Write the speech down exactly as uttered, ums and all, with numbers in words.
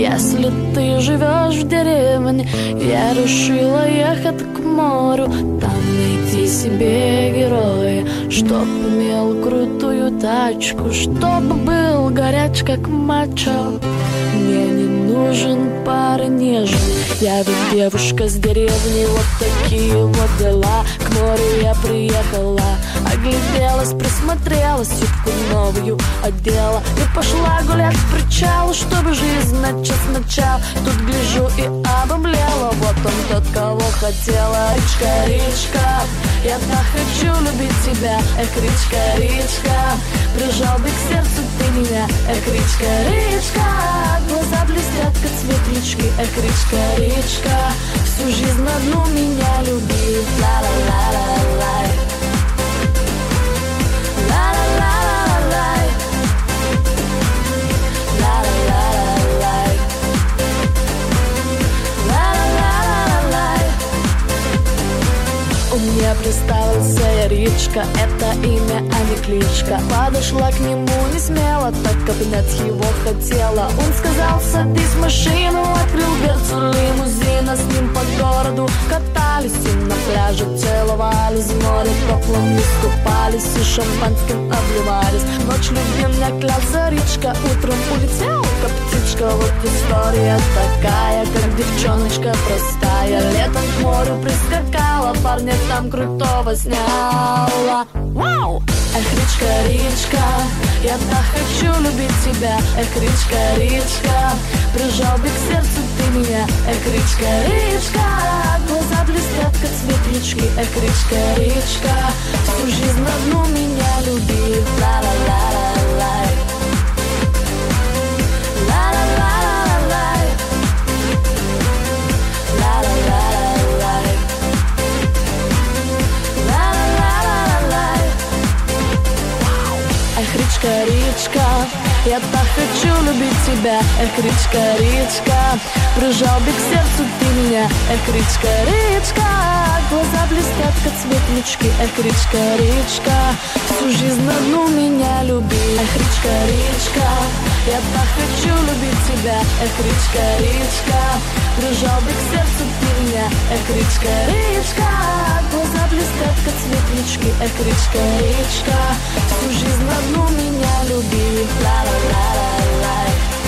Если ты живешь в деревне, я решила ехать к морю, там найти себе героя, чтоб имел крутую тачку, чтоб был горяч как мачо. Мне не нужен парень нежный, я ведь девушка с деревни, вот такие вот дела. К морю я приехала, огляделась, присмотрелась, юбку новую одела и пошла гулять к причалу, чтобы жизнь начать сначала. Тут гляжу и обомлела, вот он тот, кого хотела. Речка, речка, я так хочу любить тебя. Эх, речка, речка, прижал бы к сердцу ты меня. Эх, речка, речка, глаза блестят, как светлячки. Эх, речка, речка, всю жизнь одну меня люби. Ла-ла-ла-ла-лай, ла-ла-ла-ла-лай, ла-ла-ла-ла-лай, ла-ла-ла-ла-лай. У меня представился я речка, это имя, а не кличка. Подошла к нему не смело, так обнять его хотела. Он сказал: садись в машину, открыл дверцу лимузина. С ним по городу катались и на пляже целовались, в море теплом искупались и шампанским обливались. Ночь любви мне клялся речка, утром улетел как птичка. Вот история такая, как девчоночка простая, летом к морю прискакала, парня там крутого сняла. Вау! Эх, речка, речка, я так хочу любить тебя. Эх, речка, речка, прижал бы к сердцу ты меня. Эх, речка, речка, глаза блестят, как светлячки. Эх, речка, речка, всю жизнь одну меня люби. Ла-ла-ла-ла-лай, ла-ла-ла-ла-лай, ла-ла-ла-ла-лай, ла-ла-ла-ла-лай. Эх, речка, речка, я так хочу любить тебя. Эх, речка, речка, прижал бы к сердцу ты меня. Эх, речка, речка, глаза блестят, как светлячки. Эх, речка, речка, всю жизнь одну меня люби. Эх, речка, речка, я так хочу любить тебя. Эх, речка, речка, прижал бы к сердцу ты меня. Эх, речка, речка, глаза блестят, как светлячки. Эх, речка, речка, всю жизнь одну меня люби. Ла-ла-ла-ла-лай.